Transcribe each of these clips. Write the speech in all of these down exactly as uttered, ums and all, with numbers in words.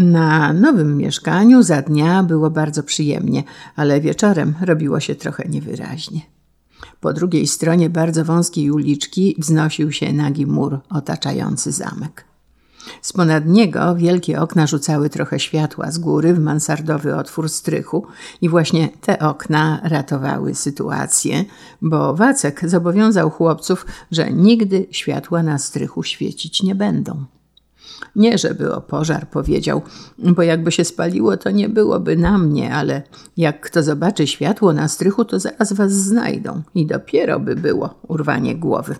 Na nowym mieszkaniu za dnia było bardzo przyjemnie, ale wieczorem robiło się trochę niewyraźnie. Po drugiej stronie bardzo wąskiej uliczki wznosił się nagi mur otaczający zamek. Zponad niego wielkie okna rzucały trochę światła z góry w mansardowy otwór strychu i właśnie te okna ratowały sytuację, bo Wacek zobowiązał chłopców, że nigdy światła na strychu świecić nie będą. Nie, żeby o pożar powiedział, bo jakby się spaliło, to nie byłoby na mnie, ale jak kto zobaczy światło na strychu, to zaraz was znajdą i dopiero by było urwanie głowy.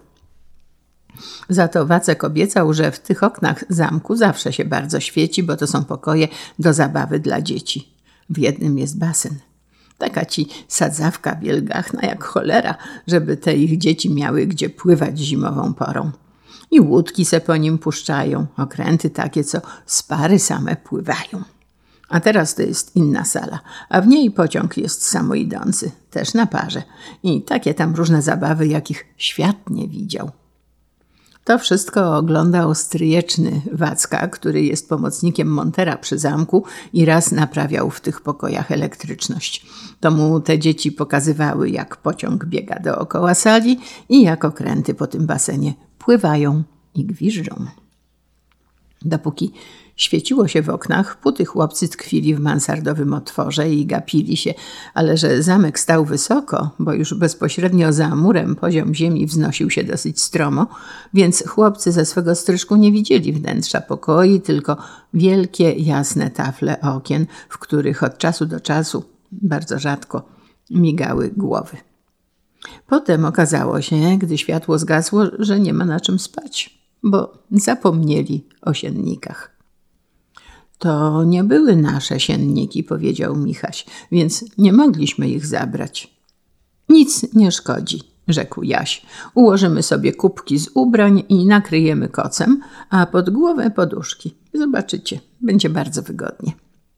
Za to Wacek obiecał, że w tych oknach zamku zawsze się bardzo świeci, bo to są pokoje do zabawy dla dzieci. W jednym jest basen. Taka ci sadzawka wielgachna jak cholera, żeby te ich dzieci miały gdzie pływać zimową porą. I łódki se po nim puszczają, okręty takie, co z pary same pływają. A teraz to jest inna sala, a w niej pociąg jest samoidący, też na parze. I takie tam różne zabawy, jakich świat nie widział. To wszystko oglądał stryjeczny Wacka, który jest pomocnikiem montera przy zamku i raz naprawiał w tych pokojach elektryczność. To mu te dzieci pokazywały, jak pociąg biega dookoła sali i jak okręty po tym basenie pływają i gwiżdżą. Dopóki świeciło się w oknach, póty chłopcy tkwili w mansardowym otworze i gapili się, ale że zamek stał wysoko, bo już bezpośrednio za murem poziom ziemi wznosił się dosyć stromo, więc chłopcy ze swego stryżku nie widzieli wnętrza pokoi, tylko wielkie, jasne tafle okien, w których od czasu do czasu, bardzo rzadko, migały głowy. Potem okazało się, gdy światło zgasło, że nie ma na czym spać, bo zapomnieli o siennikach. To nie były nasze sienniki, powiedział Michaś, więc nie mogliśmy ich zabrać. Nic nie szkodzi, rzekł Jaś. Ułożymy sobie kubki z ubrań i nakryjemy kocem, a pod głowę poduszki. Zobaczycie, będzie bardzo wygodnie.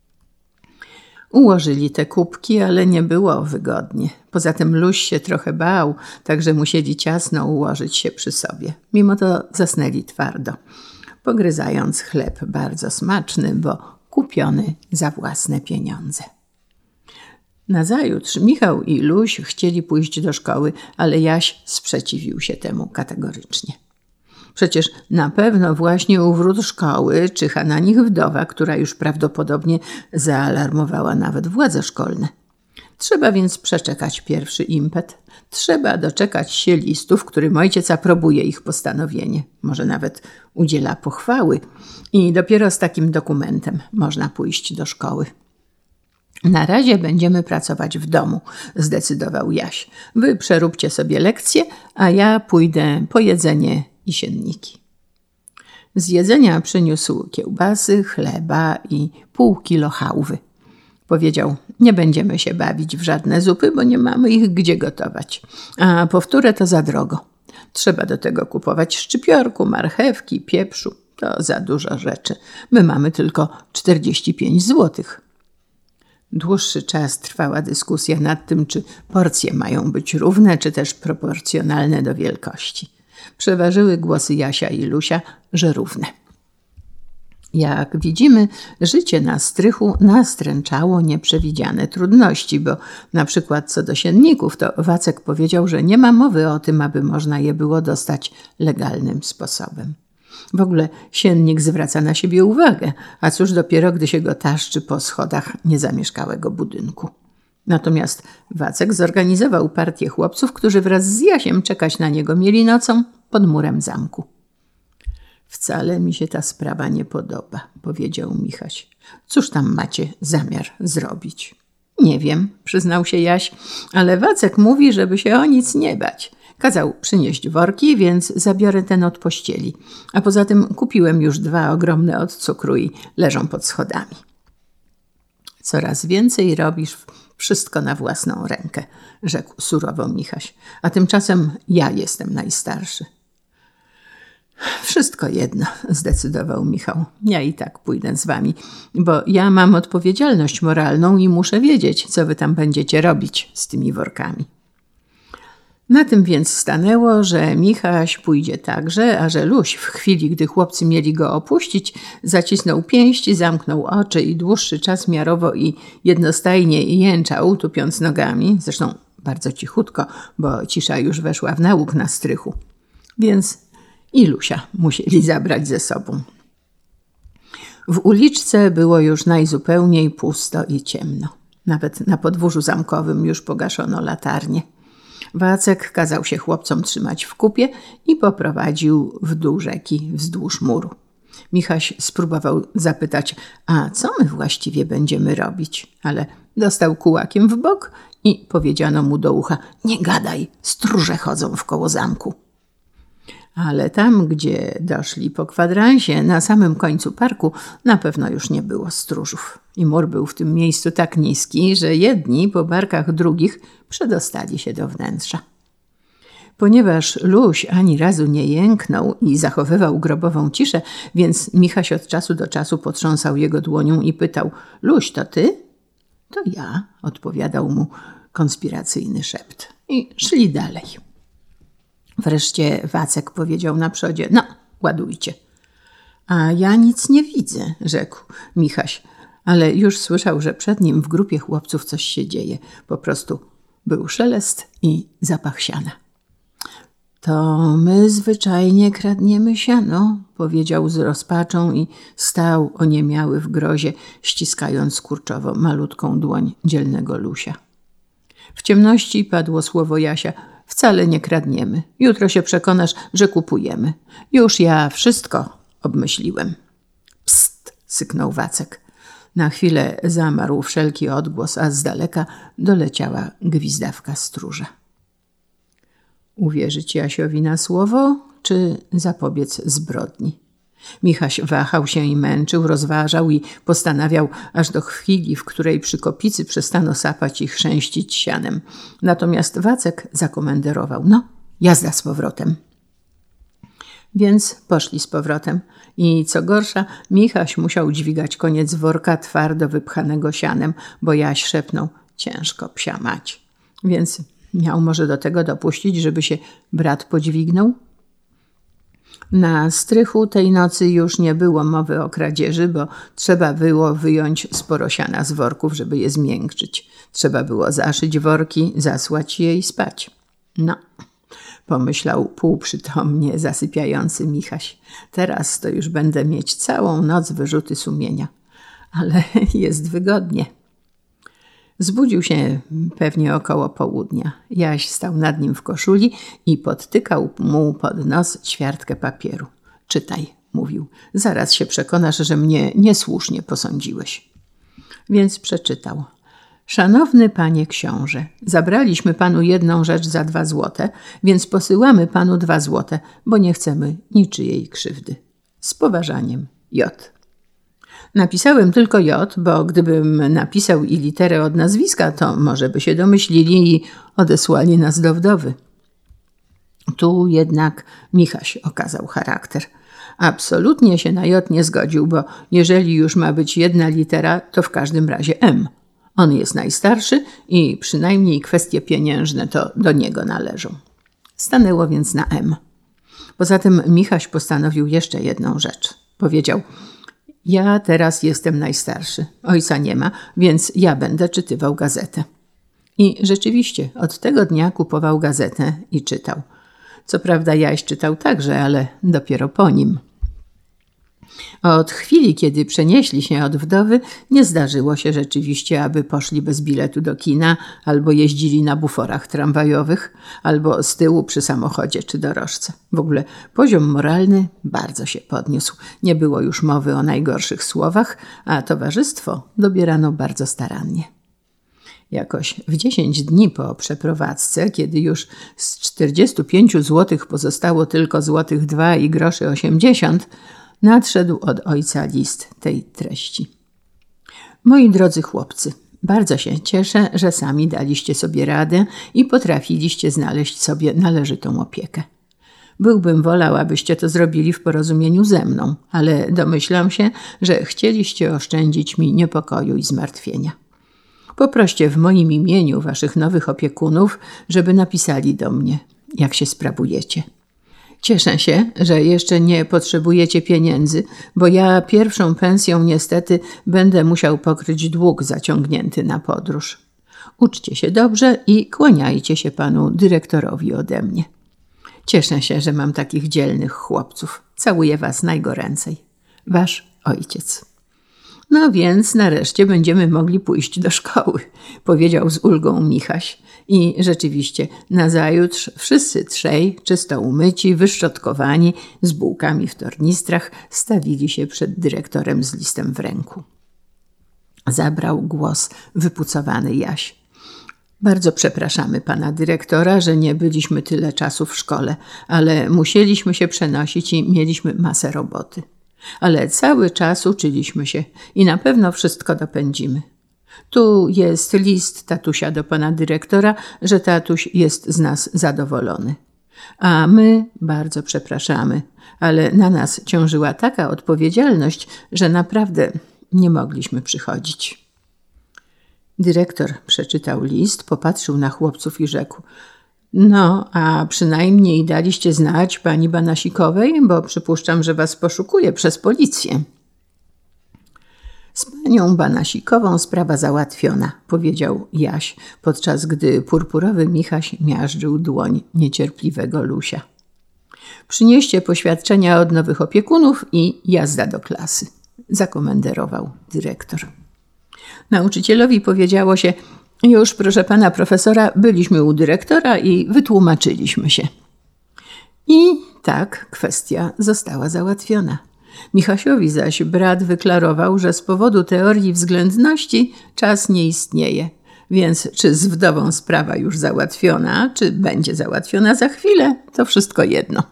Ułożyli te kubki, ale nie było wygodnie. Poza tym Luś się trochę bał, także musieli ciasno ułożyć się przy sobie. Mimo to zasnęli twardo, pogryzając chleb bardzo smaczny, bo kupiony za własne pieniądze. Nazajutrz Michał i Luś chcieli pójść do szkoły, ale Jaś sprzeciwił się temu kategorycznie. Przecież na pewno właśnie u wrót szkoły czyha na nich wdowa, która już prawdopodobnie zaalarmowała nawet władze szkolne. Trzeba więc przeczekać pierwszy impet. Trzeba doczekać się listów, którym ojciec aprobuje ich postanowienie. Może nawet udziela pochwały. I dopiero z takim dokumentem można pójść do szkoły. Na razie będziemy pracować w domu, zdecydował Jaś. Wy przeróbcie sobie lekcje, a ja pójdę po jedzenie i sienniki. Z jedzenia przyniósł kiełbasy, chleba i pół kilo chałwy. Powiedział, nie będziemy się bawić w żadne zupy, bo nie mamy ich gdzie gotować. A powtórę to za drogo. Trzeba do tego kupować szczypiorku, marchewki, pieprzu. To za dużo rzeczy. My mamy tylko czterdzieści pięć złotych. Dłuższy czas trwała dyskusja nad tym, czy porcje mają być równe, czy też proporcjonalne do wielkości. Przeważyły głosy Jasia i Lusia, że równe. Jak widzimy, życie na strychu nastręczało nieprzewidziane trudności, bo na przykład co do sienników, to Wacek powiedział, że nie ma mowy o tym, aby można je było dostać legalnym sposobem. W ogóle siennik zwraca na siebie uwagę, a cóż dopiero, gdy się go taszczy po schodach niezamieszkałego budynku. Natomiast Wacek zorganizował partię chłopców, którzy wraz z Jasiem czekać na niego mieli nocą pod murem zamku. Wcale mi się ta sprawa nie podoba, powiedział Michaś. Cóż tam macie zamiar zrobić? Nie wiem, przyznał się Jaś, ale Wacek mówi, żeby się o nic nie bać. Kazał przynieść worki, więc zabiorę ten od pościeli. A poza tym kupiłem już dwa ogromne od cukru i leżą pod schodami. Coraz więcej robisz wszystko na własną rękę, rzekł surowo Michaś. A tymczasem ja jestem najstarszy. Wszystko jedno, zdecydował Michał. Ja i tak pójdę z wami, bo ja mam odpowiedzialność moralną i muszę wiedzieć, co wy tam będziecie robić z tymi workami. Na tym więc stanęło, że Michaś pójdzie także, a że Luś w chwili, gdy chłopcy mieli go opuścić, zacisnął pięści, zamknął oczy i dłuższy czas miarowo i jednostajnie jęczał, tupiąc nogami, zresztą bardzo cichutko, bo cisza już weszła w nauk na strychu. Więc i Lusia musieli zabrać ze sobą. W uliczce było już najzupełniej pusto i ciemno. Nawet na podwórzu zamkowym już pogaszono latarnie. Wacek kazał się chłopcom trzymać w kupie i poprowadził w dół rzeki wzdłuż muru. Michaś spróbował zapytać, a co my właściwie będziemy robić? Ale dostał kułakiem w bok i powiedziano mu do ucha, nie gadaj, stróże chodzą wkoło zamku. Ale tam, gdzie doszli po kwadransie, na samym końcu parku, na pewno już nie było stróżów. I mur był w tym miejscu tak niski, że jedni po barkach drugich przedostali się do wnętrza. Ponieważ Luś ani razu nie jęknął i zachowywał grobową ciszę, więc Michaś od czasu do czasu potrząsał jego dłonią i pytał, Luś, to ty? To ja, odpowiadał mu konspiracyjny szept. I szli dalej. Wreszcie Wacek powiedział na przodzie, no, ładujcie. A ja nic nie widzę, rzekł Michaś, ale już słyszał, że przed nim w grupie chłopców coś się dzieje. Po prostu był szelest i zapach siana. To my zwyczajnie kradniemy siano, powiedział z rozpaczą i stał oniemiały w grozie, ściskając kurczowo malutką dłoń dzielnego Lusia. W ciemności padło słowo Jasia, wcale nie kradniemy. Jutro się przekonasz, że kupujemy. Już ja wszystko obmyśliłem. Psst, syknął Wacek. Na chwilę zamarł wszelki odgłos, a z daleka doleciała gwizdawka stróża. Uwierzyć Jasiowi na słowo, czy zapobiec zbrodni? Michaś wahał się i męczył, rozważał i postanawiał aż do chwili, w której przy kopicy przestano sapać i chrzęścić sianem. Natomiast Wacek zakomenderował, no, jazda z powrotem. Więc poszli z powrotem i co gorsza, Michaś musiał dźwigać koniec worka twardo wypchanego sianem, bo Jaś szepnął, ciężko psia mać. Więc miał może do tego dopuścić, żeby się brat podźwignął? Na strychu tej nocy już nie było mowy o kradzieży, bo trzeba było wyjąć sporo siana z worków, żeby je zmiękczyć. Trzeba było zaszyć worki, zasłać je i spać. No, pomyślał półprzytomnie zasypiający Michaś. Teraz to już będę mieć całą noc wyrzuty sumienia. Ale jest wygodnie. Zbudził się pewnie około południa. Jaś stał nad nim w koszuli i podtykał mu pod nos ćwiartkę papieru. Czytaj, mówił, zaraz się przekonasz, że mnie niesłusznie posądziłeś. Więc przeczytał. Szanowny panie książę, zabraliśmy panu jedną rzecz za dwa złote, więc posyłamy panu dwa złote, bo nie chcemy niczyjej krzywdy. Z poważaniem, J. Napisałem tylko J, bo gdybym napisał i literę od nazwiska, to może by się domyślili i odesłali nas do wdowy. Tu jednak Michaś okazał charakter. Absolutnie się na J nie zgodził, bo jeżeli już ma być jedna litera, to w każdym razie M. On jest najstarszy i przynajmniej kwestie pieniężne to do niego należą. Stanęło więc na M. Poza tym Michaś postanowił jeszcze jedną rzecz. Powiedział, ja teraz jestem najstarszy, ojca nie ma, więc ja będę czytywał gazetę. I rzeczywiście od tego dnia kupował gazetę i czytał. Co prawda Jaś czytał także, ale dopiero po nim. Od chwili, kiedy przenieśli się od wdowy, nie zdarzyło się rzeczywiście, aby poszli bez biletu do kina, albo jeździli na buforach tramwajowych, albo z tyłu przy samochodzie czy dorożce. W ogóle poziom moralny bardzo się podniósł. Nie było już mowy o najgorszych słowach, a towarzystwo dobierano bardzo starannie. Jakoś w dziesięć dni po przeprowadzce, kiedy już z czterdziestu pięciu złotych pozostało tylko złotych dwa i groszy osiemdziesiąt, nadszedł od ojca list tej treści. Moi drodzy chłopcy, bardzo się cieszę, że sami daliście sobie radę i potrafiliście znaleźć sobie należytą opiekę. Byłbym wolał, abyście to zrobili w porozumieniu ze mną, ale domyślam się, że chcieliście oszczędzić mi niepokoju i zmartwienia. Poproście w moim imieniu waszych nowych opiekunów, żeby napisali do mnie, jak się sprawujecie. Cieszę się, że jeszcze nie potrzebujecie pieniędzy, bo ja pierwszą pensją niestety będę musiał pokryć dług zaciągnięty na podróż. Uczcie się dobrze i kłaniajcie się panu dyrektorowi ode mnie. Cieszę się, że mam takich dzielnych chłopców. Całuję was najgoręcej. Wasz ojciec. No więc nareszcie będziemy mogli pójść do szkoły, powiedział z ulgą Michaś. I rzeczywiście nazajutrz wszyscy trzej, czysto umyci, wyszczotkowani, z bułkami w tornistrach, stawili się przed dyrektorem z listem w ręku. Zabrał głos wypucowany Jaś. Bardzo przepraszamy pana dyrektora, że nie byliśmy tyle czasu w szkole, ale musieliśmy się przenosić i mieliśmy masę roboty. Ale cały czas uczyliśmy się i na pewno wszystko dopędzimy. Tu jest list tatusia do pana dyrektora, że tatuś jest z nas zadowolony. A my bardzo przepraszamy, ale na nas ciążyła taka odpowiedzialność, że naprawdę nie mogliśmy przychodzić. Dyrektor przeczytał list, popatrzył na chłopców i rzekł: no, a przynajmniej daliście znać pani Banasikowej, bo przypuszczam, że was poszukuje przez policję. Z panią Banasikową sprawa załatwiona, powiedział Jaś, podczas gdy purpurowy Michaś miażdżył dłoń niecierpliwego Lusia. Przynieście poświadczenia od nowych opiekunów i jazda do klasy, zakomenderował dyrektor. Nauczycielowi powiedziało się: już, proszę pana profesora, byliśmy u dyrektora i wytłumaczyliśmy się. I tak kwestia została załatwiona. Michasiowi zaś brat wyklarował, że z powodu teorii względności czas nie istnieje, więc czy z wdową sprawa już załatwiona, czy będzie załatwiona za chwilę, to wszystko jedno.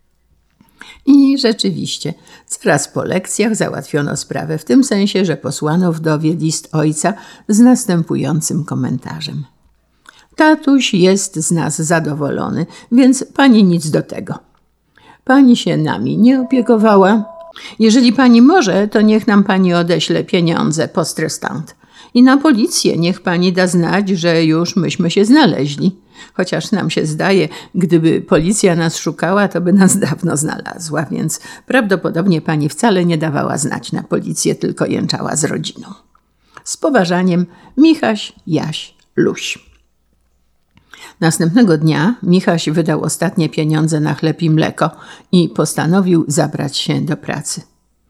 I rzeczywiście, zaraz po lekcjach załatwiono sprawę w tym sensie, że posłano wdowie list ojca z następującym komentarzem. Tatuś jest z nas zadowolony, więc pani nic do tego. Pani się nami nie opiekowała. Jeżeli pani może, to niech nam pani odeśle pieniądze poste restante. I na policję niech pani da znać, że już myśmy się znaleźli. Chociaż nam się zdaje, gdyby policja nas szukała, to by nas dawno znalazła, więc prawdopodobnie pani wcale nie dawała znać na policję, tylko jęczała z rodziną. Z poważaniem, Michaś, Jaś, Luś. Następnego dnia Michaś wydał ostatnie pieniądze na chleb i mleko i postanowił zabrać się do pracy.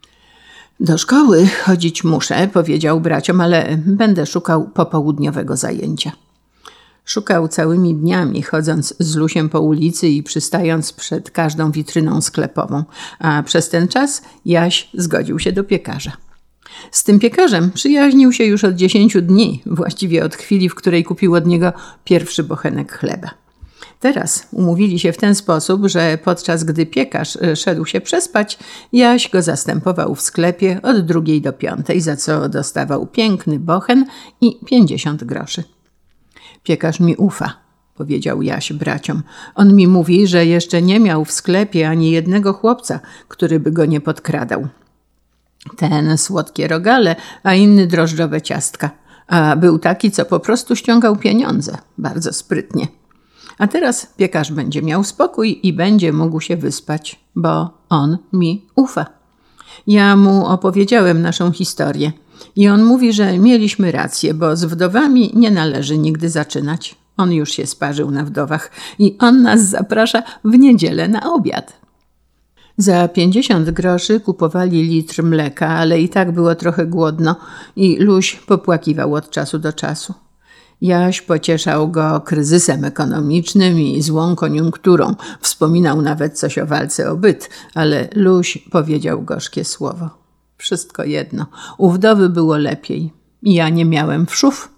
Do szkoły chodzić muszę, powiedział braciom, ale będę szukał popołudniowego zajęcia. Szukał całymi dniami, chodząc z Lusiem po ulicy i przystając przed każdą witryną sklepową, a przez ten czas Jaś zgodził się do piekarza. Z tym piekarzem przyjaźnił się już od dziesięciu dni, właściwie od chwili, w której kupił od niego pierwszy bochenek chleba. Teraz umówili się w ten sposób, że podczas gdy piekarz szedł się przespać, Jaś go zastępował w sklepie od drugiej do piątej, za co dostawał piękny bochen i pięćdziesiąt groszy. Piekarz mi ufa, powiedział Jaś braciom. On mi mówi, że jeszcze nie miał w sklepie ani jednego chłopca, który by go nie podkradał. Ten słodkie rogale, a inny drożdżowe ciastka. A był taki, co po prostu ściągał pieniądze. Bardzo sprytnie. A teraz piekarz będzie miał spokój i będzie mógł się wyspać, bo on mi ufa. Ja mu opowiedziałem naszą historię i on mówi, że mieliśmy rację, bo z wdowami nie należy nigdy zaczynać. On już się sparzył na wdowach i on nas zaprasza w niedzielę na obiad. Za pięćdziesiąt groszy kupowali litr mleka, ale i tak było trochę głodno i Luś popłakiwał od czasu do czasu. Jaś pocieszał go kryzysem ekonomicznym i złą koniunkturą. Wspominał nawet coś o walce o byt, ale Luś powiedział gorzkie słowo. Wszystko jedno. U wdowy było lepiej. Ja nie miałem wszów.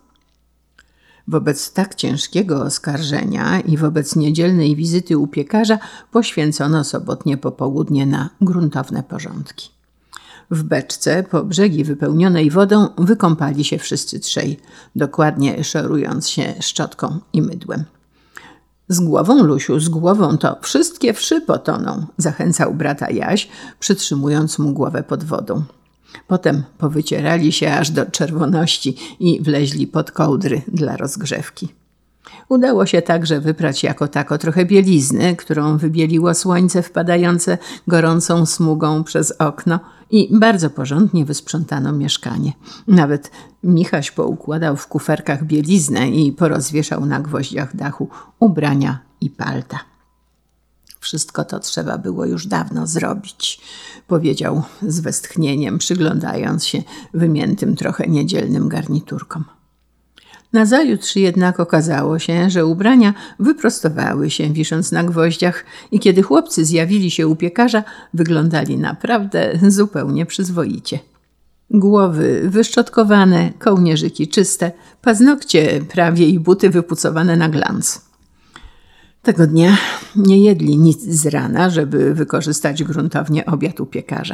Wobec tak ciężkiego oskarżenia i wobec niedzielnej wizyty u piekarza poświęcono sobotnie popołudnie na gruntowne porządki. W beczce po brzegi wypełnionej wodą wykąpali się wszyscy trzej, dokładnie szorując się szczotką i mydłem. Z głową, Lusiu, z głową to wszystkie wszy potoną, zachęcał brata Jaś, przytrzymując mu głowę pod wodą. Potem powycierali się aż do czerwoności i wleźli pod kołdry dla rozgrzewki. Udało się także wyprać jako tako trochę bielizny, którą wybieliło słońce wpadające gorącą smugą przez okno, i bardzo porządnie wysprzątano mieszkanie. Nawet Michaś poukładał w kuferkach bieliznę i porozwieszał na gwoździach dachu ubrania i palta. Wszystko to trzeba było już dawno zrobić, powiedział z westchnieniem, przyglądając się wymiętym trochę niedzielnym garniturkom. Nazajutrz jednak okazało się, że ubrania wyprostowały się, wisząc na gwoździach, i kiedy chłopcy zjawili się u piekarza, wyglądali naprawdę zupełnie przyzwoicie. Głowy wyszczotkowane, kołnierzyki czyste, paznokcie prawie i buty wypucowane na glans. Tego dnia nie jedli nic z rana, żeby wykorzystać gruntownie obiad u piekarza.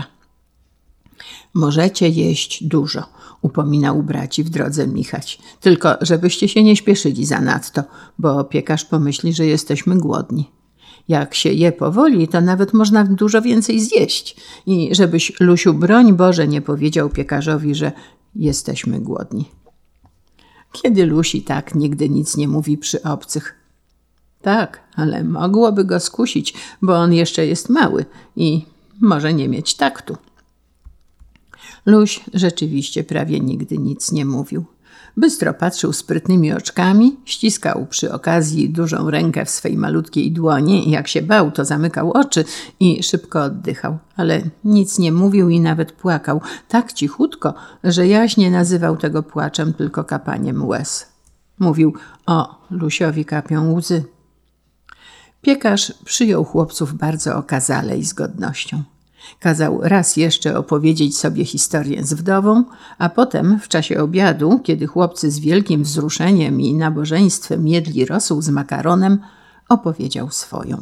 Możecie jeść dużo, upominał braci w drodze Michać. Tylko żebyście się nie śpieszyli zanadto, bo piekarz pomyśli, że jesteśmy głodni. Jak się je powoli, to nawet można dużo więcej zjeść. I żebyś, Lusiu, broń Boże, nie powiedział piekarzowi, że jesteśmy głodni. Kiedy Lusi tak nigdy nic nie mówi przy obcych? Tak, ale mogłoby go skusić, bo on jeszcze jest mały i może nie mieć taktu. Luś rzeczywiście prawie nigdy nic nie mówił. Bystro patrzył sprytnymi oczkami, ściskał przy okazji dużą rękę w swej malutkiej dłoni i jak się bał, to zamykał oczy i szybko oddychał. Ale nic nie mówił i nawet płakał, tak cichutko, że jaśnie nazywał tego płaczem, tylko kapaniem łez. Mówił: o, Lusiowi kapią łzy. Piekarz przyjął chłopców bardzo okazale i z godnością. Kazał raz jeszcze opowiedzieć sobie historię z wdową, a potem w czasie obiadu, kiedy chłopcy z wielkim wzruszeniem i nabożeństwem jedli rosół z makaronem, opowiedział swoją.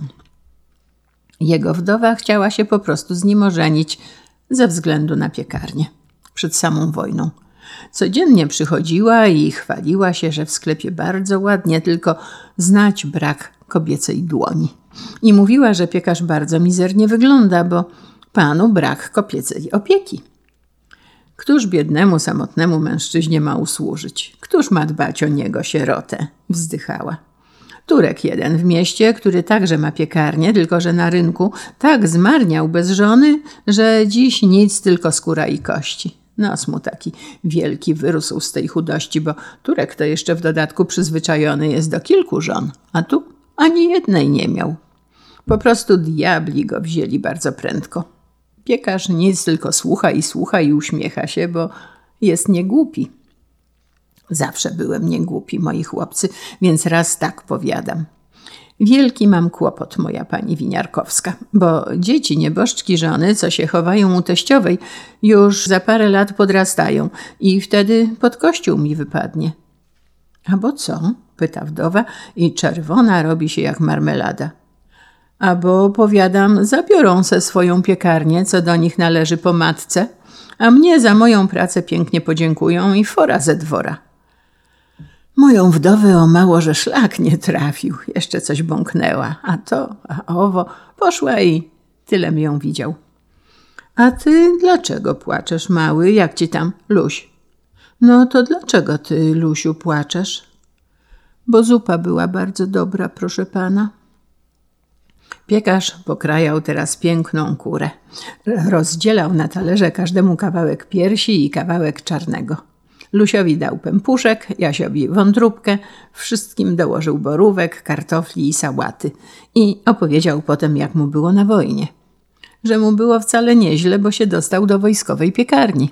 Jego wdowa chciała się po prostu z nim ożenić ze względu na piekarnię przed samą wojną. Codziennie przychodziła i chwaliła się, że w sklepie bardzo ładnie, tylko znać brak kobiecej dłoni. I mówiła, że piekarz bardzo mizernie wygląda, bo panu brak kobiecej opieki. Któż biednemu, samotnemu mężczyźnie ma usłużyć? Któż ma dbać o niego, sierotę? Wzdychała. Turek jeden w mieście, który także ma piekarnię, tylko że na rynku, tak zmarniał bez żony, że dziś nic, tylko skóra i kości. Nos mu taki wielki wyrósł z tej chudości, bo Turek to jeszcze w dodatku przyzwyczajony jest do kilku żon, a tu ani jednej nie miał. Po prostu diabli go wzięli bardzo prędko. Piekarz nic, tylko słucha i słucha i uśmiecha się, bo jest niegłupi. Zawsze byłem niegłupi, moi chłopcy, więc raz tak powiadam. Wielki mam kłopot, moja pani Winiarkowska, bo dzieci nieboszczki żony, co się chowają u teściowej, już za parę lat podrastają i wtedy pod kościół mi wypadnie. A bo co? Pyta wdowa i czerwona robi się jak marmelada. A bo, powiadam, zabiorą se swoją piekarnię, co do nich należy po matce, a mnie za moją pracę pięknie podziękują i fora ze dwora. Moją wdowę o mało, że szlak nie trafił. Jeszcze coś bąknęła, a to, a owo, poszła i tylem ją widział. A ty dlaczego płaczesz, mały, jak ci tam, Luś? No to dlaczego ty, Lusiu, płaczesz? Bo zupa była bardzo dobra, proszę pana. Piekarz pokrajał teraz piękną kurę. Rozdzielał na talerze każdemu kawałek piersi i kawałek czarnego. Lusiowi dał pępuszek, Jasiowi wątróbkę, wszystkim dołożył borówek, kartofli i sałaty. I opowiedział potem, jak mu było na wojnie. Że mu było wcale nieźle, bo się dostał do wojskowej piekarni.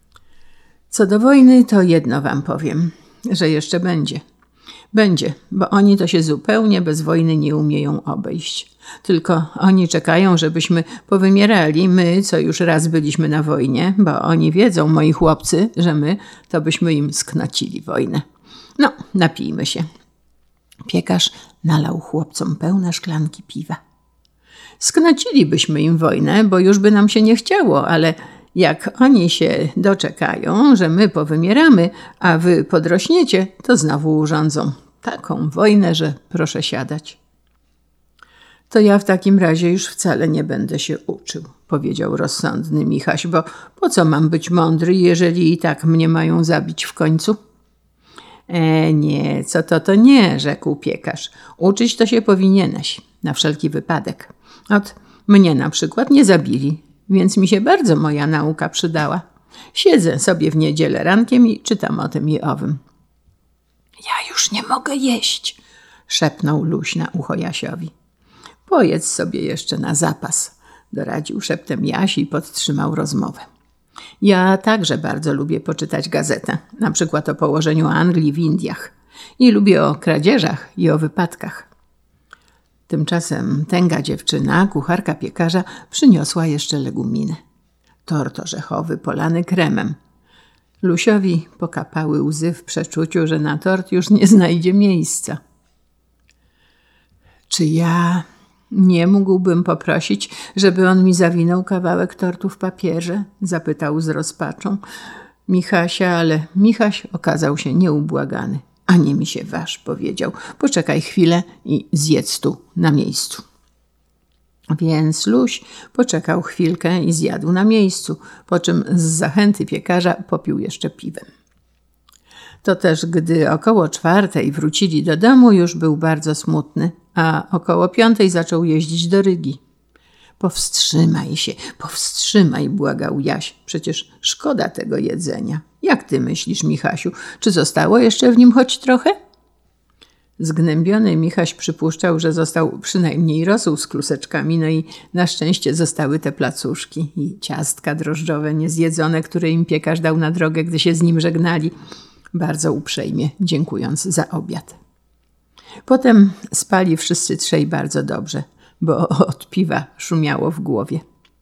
Co do wojny, to jedno wam powiem, że jeszcze będzie. Będzie, bo oni to się zupełnie bez wojny nie umieją obejść. Tylko oni czekają, żebyśmy powymierali, my, co już raz byliśmy na wojnie, bo oni wiedzą, moi chłopcy, że my, to byśmy im sknocili wojnę. No, napijmy się. Piekarz nalał chłopcom pełne szklanki piwa. Sknocilibyśmy im wojnę, bo już by nam się nie chciało, ale jak oni się doczekają, że my powymieramy, a wy podrośniecie, to znowu urządzą taką wojnę, że proszę siadać. To ja w takim razie już wcale nie będę się uczył, powiedział rozsądny Michaś, bo po co mam być mądry, jeżeli i tak mnie mają zabić w końcu? E, nie, co to, to nie, rzekł piekarz. Uczyć to się powinieneś, na wszelki wypadek. Ot, mnie na przykład nie zabili, więc mi się bardzo moja nauka przydała. Siedzę sobie w niedzielę rankiem i czytam o tym i owym. Ja już nie mogę jeść, szepnął Luś na ucho Jasiowi. Pojedz sobie jeszcze na zapas, doradził szeptem Jaś i podtrzymał rozmowę. Ja także bardzo lubię poczytać gazetę, na przykład o położeniu Anglii w Indiach. I lubię o kradzieżach i o wypadkach. Tymczasem tęga dziewczyna, kucharka piekarza, przyniosła jeszcze leguminy. Tort orzechowy polany kremem. Lusiowi pokapały łzy w przeczuciu, że na tort już nie znajdzie miejsca. Czy ja nie mógłbym poprosić, żeby on mi zawinął kawałek tortu w papierze? Zapytał z rozpaczą Michasia, ale Michaś okazał się nieubłagany. A nie mi się waż, powiedział. Poczekaj chwilę i zjedz tu, na miejscu. Więc Luś poczekał chwilkę i zjadł na miejscu, po czym z zachęty piekarza popił jeszcze piwem. To też, gdy około czwartej wrócili do domu, już był bardzo smutny, a około piątej zaczął jeździć do Rygi. Powstrzymaj się, powstrzymaj, błagał Jaś. Przecież szkoda tego jedzenia. Jak ty myślisz, Michasiu, czy zostało jeszcze w nim choć trochę? Zgnębiony Michaś przypuszczał, że został przynajmniej rosół z kluseczkami, no i na szczęście zostały te placuszki i ciastka drożdżowe niezjedzone, które im piekarz dał na drogę, gdy się z nim żegnali, bardzo uprzejmie dziękując za obiad. Potem spali wszyscy trzej bardzo dobrze, bo od piwa szumiało w głowie.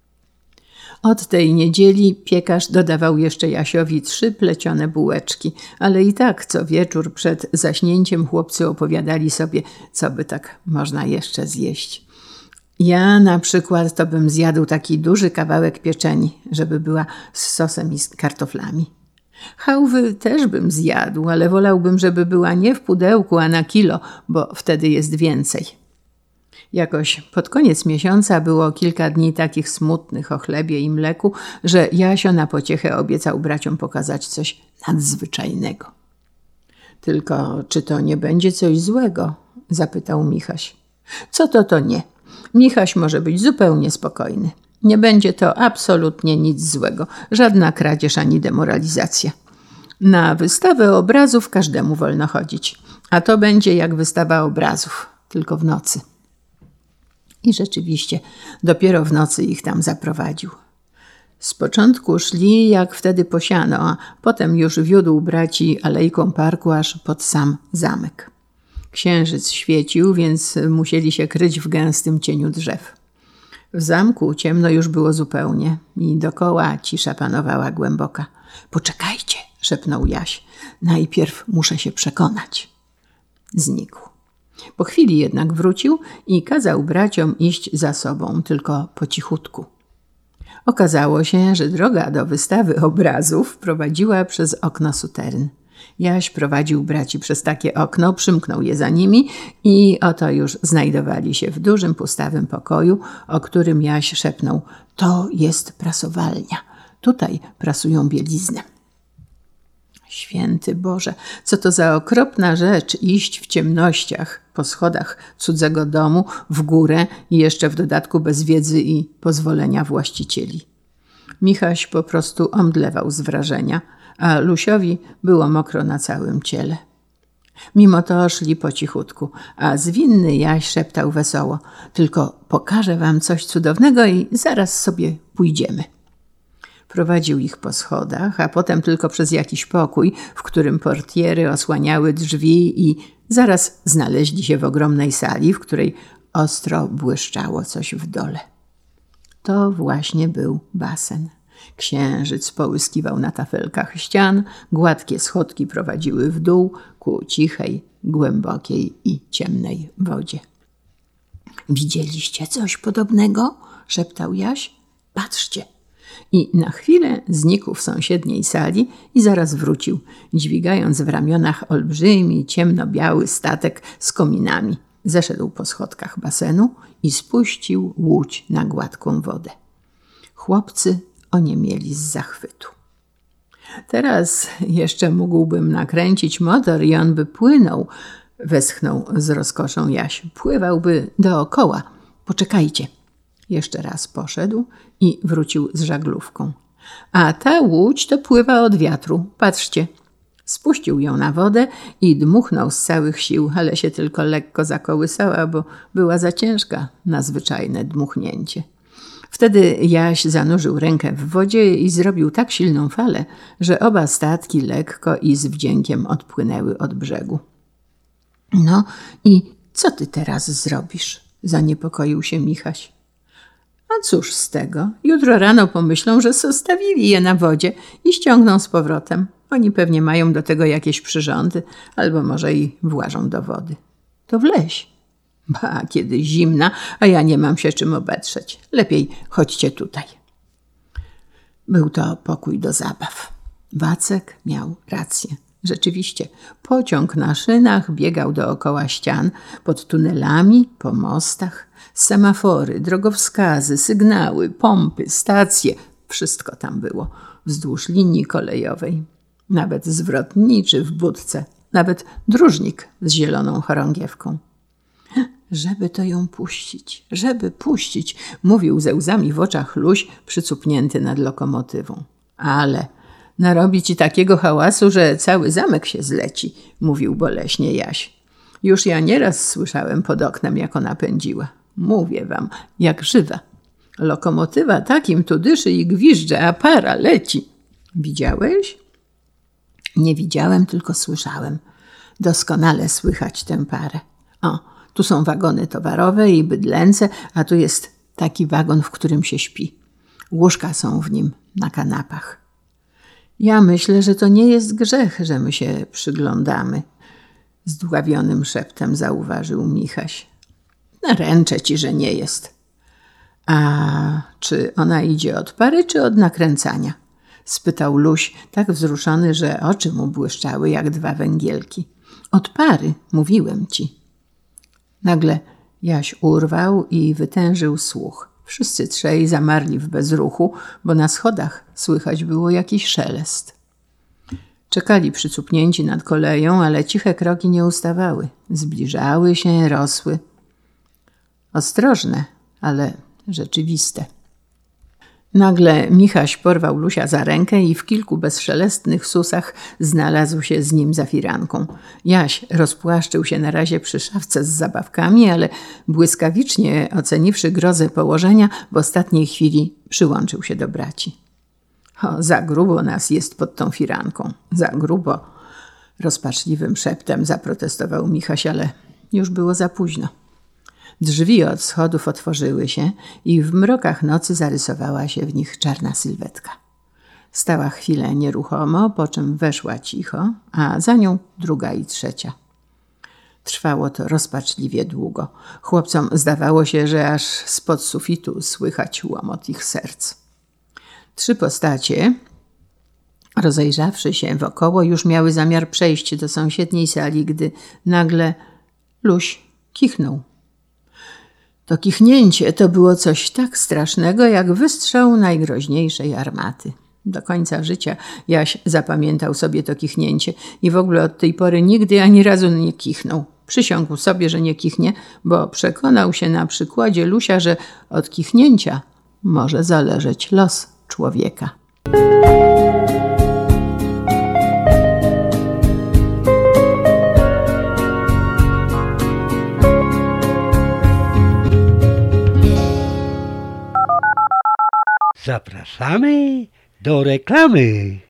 Od tej niedzieli piekarz dodawał jeszcze Jasiowi trzy plecione bułeczki, ale i tak co wieczór przed zaśnięciem chłopcy opowiadali sobie, co by tak można jeszcze zjeść. Ja na przykład to bym zjadł taki duży kawałek pieczeni, żeby była z sosem i z kartoflami. Chałwy też bym zjadł, ale wolałbym, żeby była nie w pudełku, a na kilo, bo wtedy jest więcej. Jakoś pod koniec miesiąca było kilka dni takich smutnych o chlebie i mleku, że Jasio na pociechę obiecał braciom pokazać coś nadzwyczajnego. Tylko czy to nie będzie coś złego? Zapytał Michaś. Co to to nie? Michaś może być zupełnie spokojny. Nie będzie to absolutnie nic złego, żadna kradzież ani demoralizacja. Na wystawę obrazów każdemu wolno chodzić, a to będzie jak wystawa obrazów, tylko w nocy. I rzeczywiście dopiero w nocy ich tam zaprowadził. Z początku szli jak wtedy po siano, a potem już wiódł braci alejką parku aż pod sam zamek. Księżyc świecił, więc musieli się kryć w gęstym cieniu drzew. W zamku ciemno już było zupełnie i dokoła cisza panowała głęboka. Poczekajcie, szepnął Jaś. Najpierw muszę się przekonać. Znikł. Po chwili jednak wrócił i kazał braciom iść za sobą, tylko po cichutku. Okazało się, że droga do wystawy obrazów prowadziła przez okno suteryn. Jaś prowadził braci przez takie okno, przymknął je za nimi i oto już znajdowali się w dużym, pustawym pokoju, o którym Jaś szepnął: to jest prasowalnia, tutaj prasują bieliznę. Święty Boże, co to za okropna rzecz iść w ciemnościach po schodach cudzego domu w górę i jeszcze w dodatku bez wiedzy i pozwolenia właścicieli. Michaś po prostu omdlewał z wrażenia, a Lusiowi było mokro na całym ciele. Mimo to szli po cichutku, a zwinny Jaś szeptał wesoło: tylko pokażę wam coś cudownego i zaraz sobie pójdziemy. Prowadził ich po schodach, a potem tylko przez jakiś pokój, w którym portiery osłaniały drzwi i zaraz znaleźli się w ogromnej sali, w której ostro błyszczało coś w dole. To właśnie był basen. Księżyc połyskiwał na tafelkach ścian, gładkie schodki prowadziły w dół ku cichej, głębokiej i ciemnej wodzie. Widzieliście coś podobnego? Szeptał Jaś. Patrzcie. I na chwilę znikł w sąsiedniej sali i zaraz wrócił, dźwigając w ramionach olbrzymi, ciemno-biały statek z kominami. Zeszedł po schodkach basenu i spuścił łódź na gładką wodę. Chłopcy oniemieli z zachwytu. Teraz jeszcze mógłbym nakręcić motor i on by płynął, westchnął z rozkoszą Jaś. Pływałby dookoła. Poczekajcie. Jeszcze raz poszedł i wrócił z żaglówką. A ta łódź to pływa od wiatru. Patrzcie. Spuścił ją na wodę i dmuchnął z całych sił, ale się tylko lekko zakołysała, bo była za ciężka na zwyczajne dmuchnięcie. Wtedy Jaś zanurzył rękę w wodzie i zrobił tak silną falę, że oba statki lekko i z wdziękiem odpłynęły od brzegu. No i co ty teraz zrobisz? Zaniepokoił się Michaś. A cóż z tego? Jutro rano pomyślą, że zostawili je na wodzie i ściągną z powrotem. Oni pewnie mają do tego jakieś przyrządy, albo może i włażą do wody. To wleź. Ba, kiedy zimna, a ja nie mam się czym obetrzeć. Lepiej chodźcie tutaj. Był to pokój do zabaw. Wacek miał rację. Rzeczywiście, pociąg na szynach biegał dookoła ścian, pod tunelami, po mostach. Semafory, drogowskazy, sygnały, pompy, stacje. Wszystko tam było, wzdłuż linii kolejowej. Nawet zwrotniczy w budce, nawet dróżnik z zieloną chorągiewką. Żeby to ją puścić, żeby puścić, mówił ze łzami w oczach Luś, przycupnięty nad lokomotywą. Ale narobi ci takiego hałasu, że cały zamek się zleci, mówił boleśnie Jaś. Już ja nieraz słyszałem pod oknem, jak ona pędziła. Mówię wam, jak żywa. Lokomotywa takim tu dyszy i gwizdże, a para leci. Widziałeś? Nie widziałem, tylko słyszałem. Doskonale słychać tę parę. O, tu są wagony towarowe i bydlęce, a tu jest taki wagon, w którym się śpi. Łóżka są w nim na kanapach. Ja myślę, że to nie jest grzech, że my się przyglądamy. Zdławionym szeptem zauważył Michaś. Ręczę ci, że nie jest. A czy ona idzie od pary, czy od nakręcania? Spytał Luś, tak wzruszony, że oczy mu błyszczały jak dwa węgielki. Od pary, mówiłem ci. Nagle Jaś urwał i wytężył słuch. Wszyscy trzej zamarli w bezruchu, bo na schodach słychać było jakiś szelest. Czekali przycupnięci nad koleją, ale ciche kroki nie ustawały. Zbliżały się, rosły. Ostrożne, ale rzeczywiste. Nagle Michaś porwał Lusia za rękę i w kilku bezszelestnych susach znalazł się z nim za firanką. Jaś rozpłaszczył się na razie przy szafce z zabawkami, ale błyskawicznie oceniwszy grozę położenia, w ostatniej chwili przyłączył się do braci. O, za grubo nas jest pod tą firanką, za grubo. Rozpaczliwym szeptem zaprotestował Michaś, ale już było za późno. Drzwi od schodów otworzyły się i w mrokach nocy zarysowała się w nich czarna sylwetka. Stała chwilę nieruchomo, po czym weszła cicho, a za nią druga i trzecia. Trwało to rozpaczliwie długo. Chłopcom zdawało się, że aż spod sufitu słychać łomot ich serc. Trzy postacie, rozejrzawszy się wokoło, już miały zamiar przejść do sąsiedniej sali, gdy nagle Luś kichnął. To kichnięcie to było coś tak strasznego, jak wystrzał najgroźniejszej armaty. Do końca życia Jaś zapamiętał sobie to kichnięcie i w ogóle od tej pory nigdy ani razu nie kichnął. Przysiągł sobie, że nie kichnie, bo przekonał się na przykładzie Lusia, że od kichnięcia może zależeć los człowieka. Zapraszamy do reklamy.